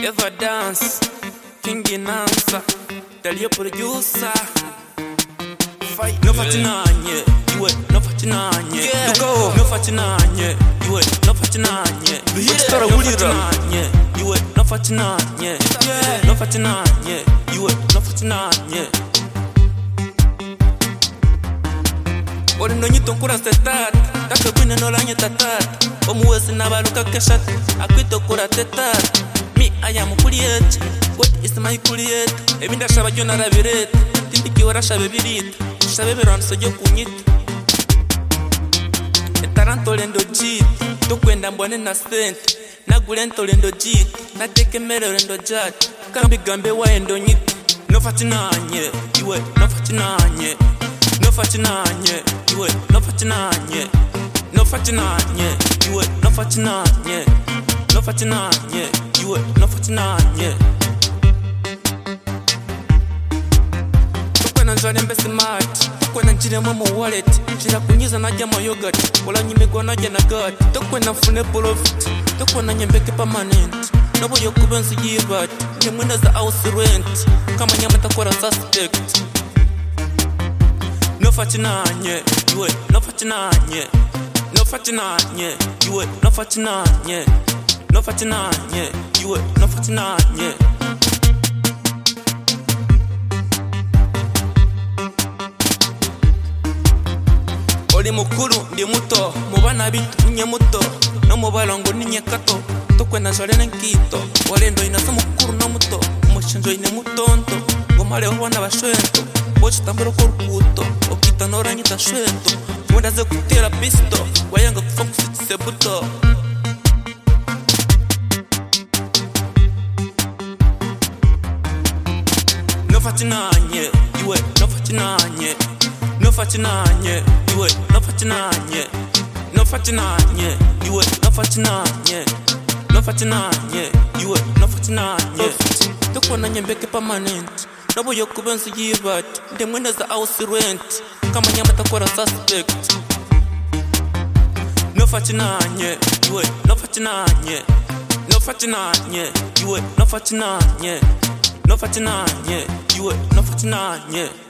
Eva Dance, King Ginansa, Dalia Producer. Fight. No fatinanye, you ain't no fatinanye. Go, no fatinanye, you ain't no fatinanye. No fatinanye, you ain't no fatinanye. No fatinanye, you ain't no fatinanye. Ori no nyito nkura setat, taka kwine no lanye tatat. Omuwezi nabaluka keshat, akwito kura tetat. Me, I am Kuliet. What is my Kuliet? Evinda Shabajona Raviret. Tindiki wara Shabebirit. Shabeberan so yo kunit. Etaranto lendo jit. Tokwenda mbwane na sent. Nagulento lendo jit. Nateke mere lendo jat. Kambi gambe wa endo nyit. No fatinanye. Iwe, no fatinanye. No fatinanye. Iwe, no fatinanye. No fatinanye. Iwe, no fatinanye. No fatinanye. You ain't no fatinanye. Tukwe na njwale mbesi mat. Tukwe na njire mamo wallet. Shira kunyiza na jama yogurt. Wala nyimegwa na jana god. Tukwe na fune profit. Tukwe na nyembeke permanent. Nobo yokube nsu yibat. Nyemwenda za house rent. Kama nyama takwara suspect. No fatinanye. You ain't no fatinanye. No fatinanye. You ain't no fatinanye. No fatinanye, you ain't no fatinanye. Oli mukuru ndi muto, mubana bitu nye muto. No mubalongo ninye kato, tokwe na jole nkito. Walendo inasa mukuru na muto, mushinjo ine mutonto. Ngomale wana bashwento, bochi tambero korukuto. Okita nora nyita shwento, mwenda ze kutera pisto. Wayanga kufokusitise buto. No fatinanye, you ain't no fatinanye. No fatinanye, you ain't no fatinanye. No fatinanye, you ain't no fatinanye. No fatinanye, you ain't no fatinanye. Tokona nyembeke permanent. Nobo yokubensu yibat. Ndemwenda za house rent. Kama nyama takwara suspect. No fatinanye, you ain't no fatinanye. No fatinanye, you ain't no fatinanye. No fatinanye, you ain't no fatinanye.